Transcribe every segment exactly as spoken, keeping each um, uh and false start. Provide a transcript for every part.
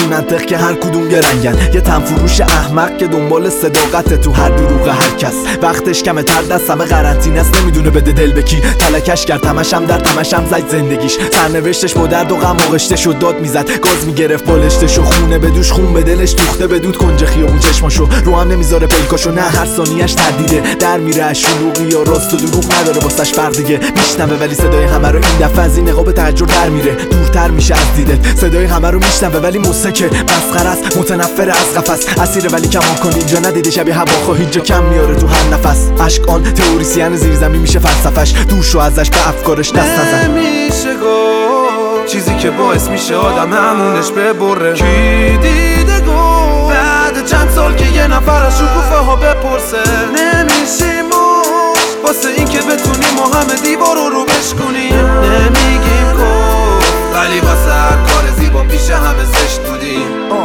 بی منطق که هر کدوم یه رنگن. یه تنفروش احمق که دنبال صداقت تو هر دروغ هر کس. وقتش کمه تر دست همه قرنطینه است، نمیدونه بده دل به کی. تلکش کرد تمشم در تمشم زد زندگیش. سرنوشتش با درد و غم آغشته شد داد میزد. گاز میگرفت بالشتشو، خونه به دوش خون به دلش دوخته بدود کنج خیابون چشماشو. رو هم نمیذاره پلکاشو، نه هر ثانیه‌اش تردیده. در میره از شلوغی یا راست و دروغ نداره واسش فرق دیگه. میشنوه ولی صدای همه رو این دفعه از این نقاب تحجر در میره، دورتر میشه از دیدت. صدای همه رو میشنوه ولی مسکه، مسخره است، متنفر از قفس. اسیر ولی کمان کن اینجا ندیده شبیه هواخواه اینجا کم میاره تو هر نفس. عشق آن تئوریسین زیرزمین میشه فلسفش، دور شو ازش به افکارش دست نزن. نمیشه گفت چیزی که باعث میشه آدم همونش ببره. کی دیده گفت بعد چند سال که یه نفر از شکوفه ها بپرسه. نمیشیم مشت واسه این که بتونیم ما همه دیوارو رو بشکنیم. نمیگیم گفت ولی واسه هر کار زیبا پیش همه زشت بودیم.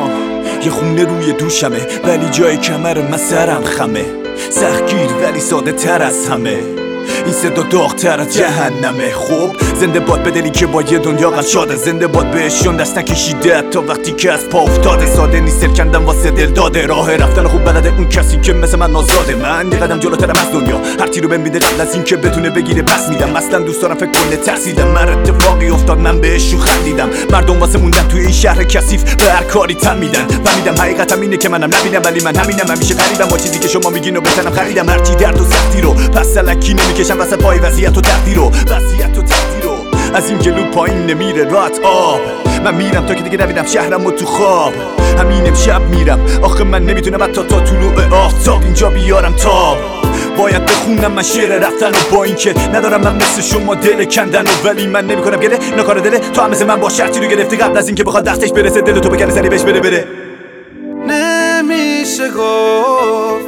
یه خونه روی دوشمه ولی جای کمر من سرم خمه. سختگیر ولی ساده تر از همه، این صدا داغ‌تر از جهنمه. خوب زنده باد بدلی که با یه دنیا غم شاده. زنده باد بهشون دست نکشیده تا وقتی که از پا افتاده. ساده نیست سر کندم واسه دل داده. راه رفتن خوب بلده اون کسی که مثل من آزاده. من یه قدم جلوترم از دنیا، هر تیرو بهم میده قبل از این که بتونه بگیره پس میدم. اصلا دوست دارم فکر کنه ترسیدم، من اتفاقی افتاد من بهشون خندیدم. مردم واسه موندن توی این شهر کثیف به هر کاری تن میدن. فهمیدم حقیقتم اینه که منم نبینم ولی من همینم. همیشه غریبم با چیزی که شما میگین و بتنم خریدم. هرچی درد و سختی رو پس الکی نمیکشم واسه پای وضعیت و تقدیر رو. وضعیت و تقدیر رو از این گلو پایین نمیره رات آب. من میرم تا که دیگه نبینم شهرم و تو خواب. همین امشب میرم آخه من نمیتونم حتی تا طلوع آفتاب اینجا بیارم تاب. باید بخونم من شعر رفتن و با این که ندارم من مثل شما دل کندن و ولی من نمیکنم گله نکار دله. تو هم مثل من با شرطی رو گرفتی قبل از این که بخواد دستش برسه دل تو بکنه سری بهش بره بره. نمیشه گفت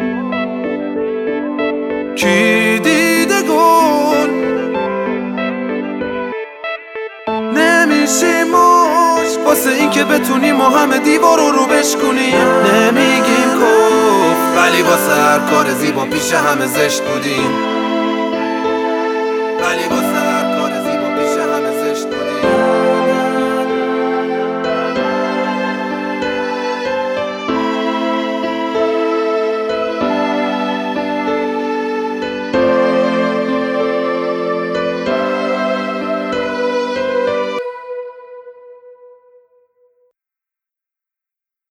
کی دیده گل. نمیشیم مشت واسه این که بتونیم ما همه دیوارو رو بشکنیم. نمیگیم گفت ولی واسه هر کار زیبا پیش همه زشت بودیم. ولی واسه